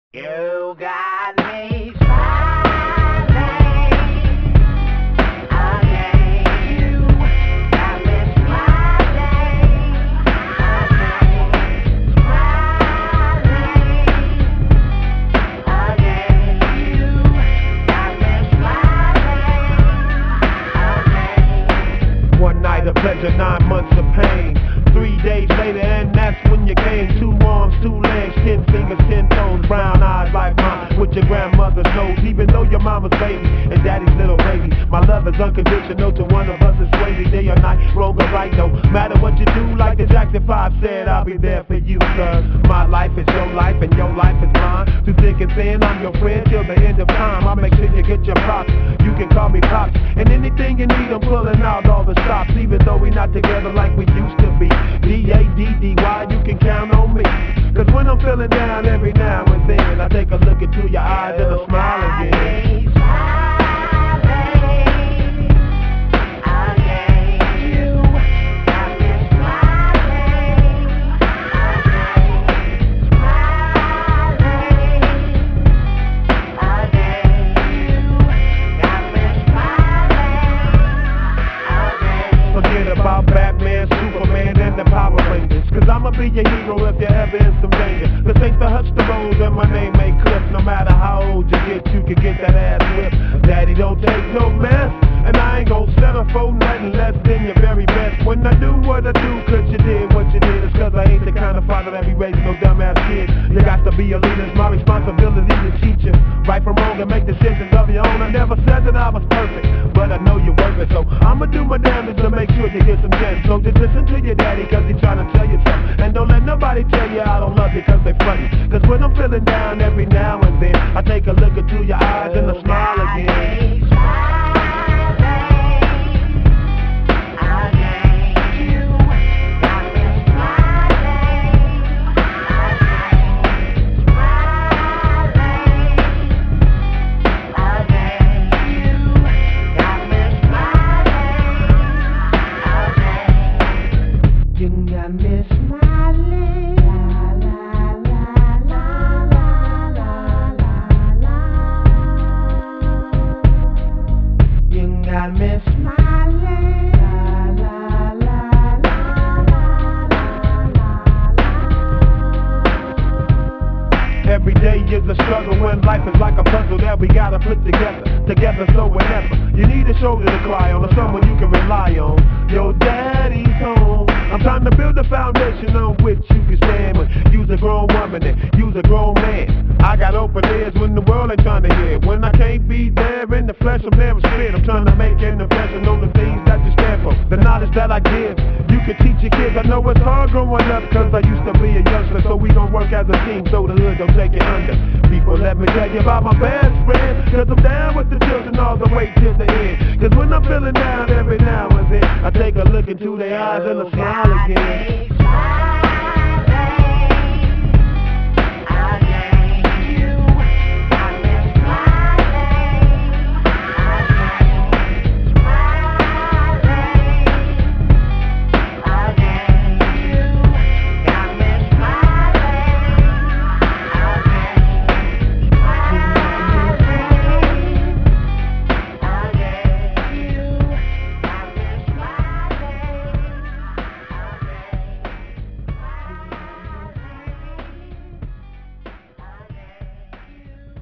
You got me smiling again. You got me smiling again. Smiling again. You got me smiling again. One night of pleasure, 9 months of pain. 3 days later, and that's when you came. 2 arms, 2 legs, 10 fingers, 10 toes, brown eyes like mine, with your grandmother's nose. Even though your mama's baby and daddy's little baby, my love is unconditional to one of us is crazy. Day or night, wrong or right, no matter what you do. Like the Jackson 5 said, I'll be there for you, sir. My life is your life and your life is mine. Through thick and thin, I'm your friend till the end of time. I'll make sure you get your props. You can call me Pops, and anything you need, I'm pulling out all the stops. Even though we not together like we used to be. D-A-D-D-Y, you can count on me. Cause when I'm feeling down every now and then, I take a look into your eyes and I smile again. Forget about Batman, Superman, and the Power Rangers. Cause I'ma be your hero if you're ever in some danger. This ain't the Hutch the Road and my name ain't Cliff. No matter how old you can get that ass whipped. Daddy don't take no mess, and I ain't gon' settle for nothing less than your very best. When I do what I do, cause you did what you did. It's cause I ain't the kind of father that be raising no dumbass kids. You got to be a leader, it's my responsibility to teach you right from wrong and make decisions of your own. I never said that I was perfect, but I know you're worth it. So I'ma do my damnedest to make sure you get some gems. So just listen to your daddy cause he's trying to tell you something. And don't let nobody tell you I don't love you cause they funny. Cause when I'm feeling down every now and then, I take a look into your eyes and I smile again. Got me smiling. La, la, la, la. Every day is a struggle when life is like a puzzle that we gotta put together so whenever you need a shoulder to cry on or someone you can rely on, your daddy's home. I'm trying to build a foundation on which you can stand when you's a grown woman and you's a grown man. I got open ears when the world ain't trying to hear. When I can't be there in the flesh, I'm there in spirit. I'm trying to make an impression on the things that you stand for. The knowledge that I give, you can teach your kids. I know it's hard growing up cause I used to be a youngster. So we gon' work as a team so the hood don't take it under. People, let me tell you about my best friend, cause I'm down with the children all the way till the end. Cause when I'm feeling down every now and then, I take a look into their eyes and I smile again.